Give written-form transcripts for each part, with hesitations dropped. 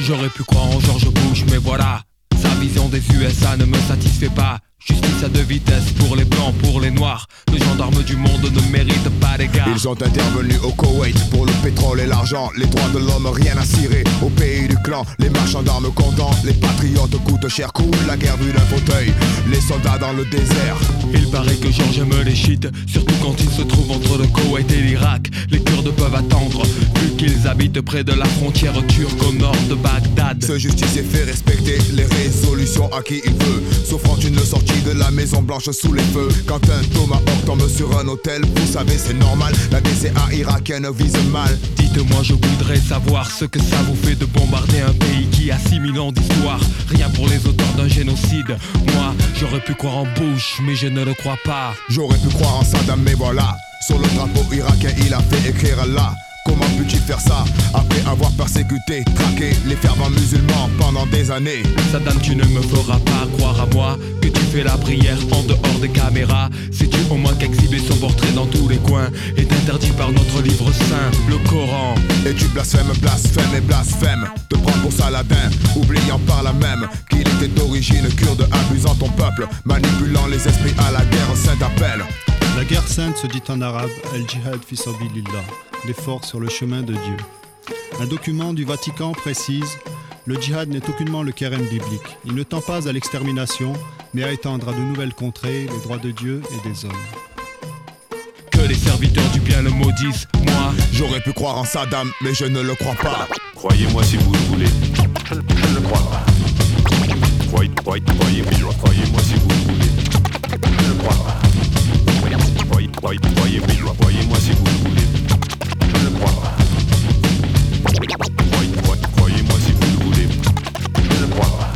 J'aurais pu croire en George Bush, mais voilà, sa vision des USA ne me satisfait pas. Justice à deux vitesses pour les blancs, pour les noirs. Les gendarmes du monde ne méritent pas d'égard. Ils ont intervenu au Koweït pour le pétrole et l'argent. Les droits de l'homme, rien à cirer. Au pays du clan, les marchands d'armes contents. Les patriotes coûtent cher, coule la guerre vue d'un fauteuil. Les soldats dans le désert. Il paraît que George aime les chiites, surtout quand il se trouve entre le Koweït et l'Irak. Les Kurdes peuvent attendre, vu qu'ils habitent près de la frontière turque au nord de Bagdad. Ce justicier fait respecter les résolutions à qui il veut, s'offrant une sortie de la Maison Blanche sous les feux. Quand un tomahawk tombe sur un hôtel, vous savez c'est normal, la DCA irakienne vise mal. Dites-moi, je voudrais savoir ce que ça vous fait de bombarder un pays qui a 6000 ans d'histoire. Rien pour les auteurs d'un génocide. Moi, j'aurais pu croire en Bush, mais je ne le crois pas. J'aurais pu croire en Saddam, mais voilà, sur le drapeau irakien il a fait écrire Allah. Comment peux-tu faire ça après avoir persécuté, traqué les fervents musulmans pendant des années? Saddam, tu ne me feras pas croire à moi que tu fais la prière en dehors des caméras. Sais-tu au moins qu'exhiber son portrait dans tous les coins est interdit par notre livre saint, le Coran? Et tu blasphèmes, blasphème et blasphème, te prends pour Saladin, oubliant par là même qu'il était d'origine kurde, abusant ton peuple, manipulant les esprits à la guerre sainte appelle. La guerre sainte se dit en arabe Al-Jihad fi sabilillah, l'effort sur le chemin de Dieu. Un document du Vatican précise: le djihad n'est aucunement le kérem biblique. Il ne tend pas à l'extermination, mais à étendre à de nouvelles contrées les droits de Dieu et des hommes. Que les serviteurs du bien le maudissent. Moi, j'aurais pu croire en Saddam, mais je ne le crois pas. Croyez-moi si vous le voulez. Je ne le crois pas. Croyez-moi si vous le voulez. Je ne le crois pas. Croyez-moi si vous le voulez. Je ne le crois pas. Croyez-moi si vous le voulez. Je ne le crois pas.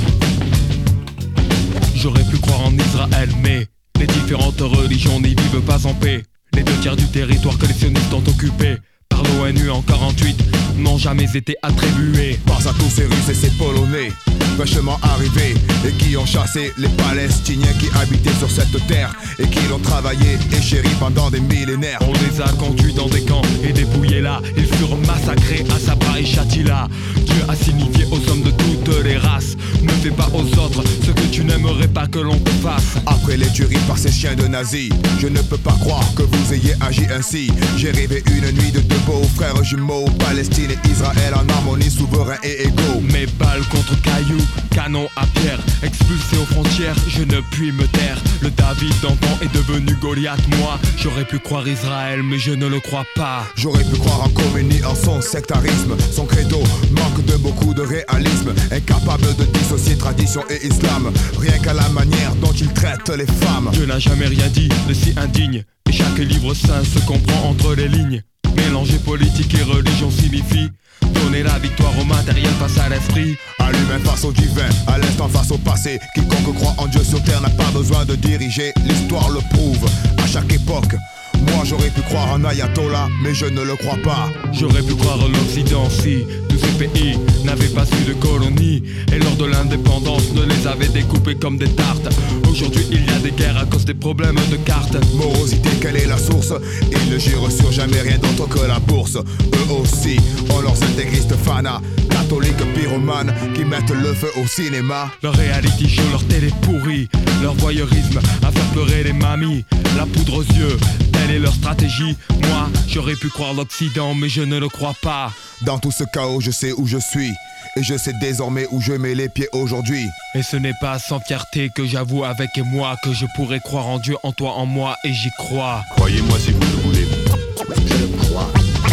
J'aurais pu croire en Israël, mais les différentes religions n'y vivent pas en paix. Les 2/3 du territoire que les sionistes ont occupé par l'ONU en 48 n'ont jamais été attribués. Pense à tous ces Russes et ces Polonais fraîchement arrivés et qui ont chassé les Palestiniens qui habitaient sur cette terre et qui l'ont travaillé et chéri pendant des millénaires. On les a conduits dans des camps et dépouillés là. Ils furent massacrés à Sabra et Shatila. Dieu a signifié aux hommes de toutes les races: ne fais pas aux autres ce que tu n'aimerais pas que l'on te fasse. Après les tueries par ces chiens de nazis, je ne peux pas croire que vous ayez agi ainsi. J'ai rêvé une nuit de deux beaux frères jumeaux, Palestine et Israël en harmonie, souverains et égaux. Mes balles contre cailloux, canon à pierre, expulsé aux frontières, je ne puis me taire. Le David d'antan est devenu Goliath. Moi, j'aurais pu croire Israël, mais je ne le crois pas. J'aurais pu croire en Khomeini, en son sectarisme. Son credo manque de beaucoup de réalisme, incapable de dissocier tradition et islam, rien qu'à la manière dont il traite les femmes. Dieu n'a jamais rien dit de si indigne, et chaque livre saint se comprend entre les lignes. Mélanger politique et religion signifie donner la victoire au matériel face à l'esprit, à l'humain face au divin, à l'instant face au passé. Quiconque croit en Dieu sur terre n'a pas besoin de diriger, l'histoire le prouve à chaque époque. Moi j'aurais pu croire en Ayatollah, mais je ne le crois pas. J'aurais pu croire en l'Occident si tous ces pays n'avaient pas su de colonies et lors de l'indépendance ne les avait découpés comme des tartes. Aujourd'hui il y a des guerres à cause des problèmes de cartes. Morosité, quelle est la source? Ils ne jurent sur jamais rien d'autre que la bourse. Eux aussi ont leurs intégristes fanas, catholiques pyromanes qui mettent le feu au cinéma. Leur reality show, leur télé pourrie, leur voyeurisme à faire pleurer les mamies, la poudre aux yeux, telle est leur stratégie. Moi, j'aurais pu croire l'Occident, mais je ne le crois pas. Dans tout ce chaos, je sais où je suis, et je sais désormais où je mets les pieds aujourd'hui. Et ce n'est pas sans fierté que j'avoue avec moi que je pourrais croire en Dieu, en toi, en moi, et j'y crois. Croyez-moi si vous le voulez. Je le crois.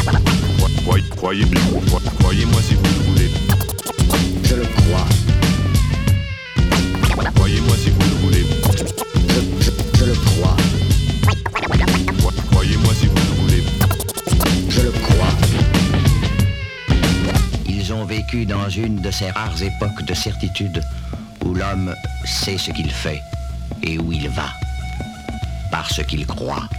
Croyez-moi si vous le voulez. Je le crois. Croyez-moi si vous le voulez. Je le crois. Croyez-moi si vous le voulez. Je le crois. Ils ont vécu dans une de ces rares époques de certitude où l'homme sait ce qu'il fait et où il va, parce qu'il croit.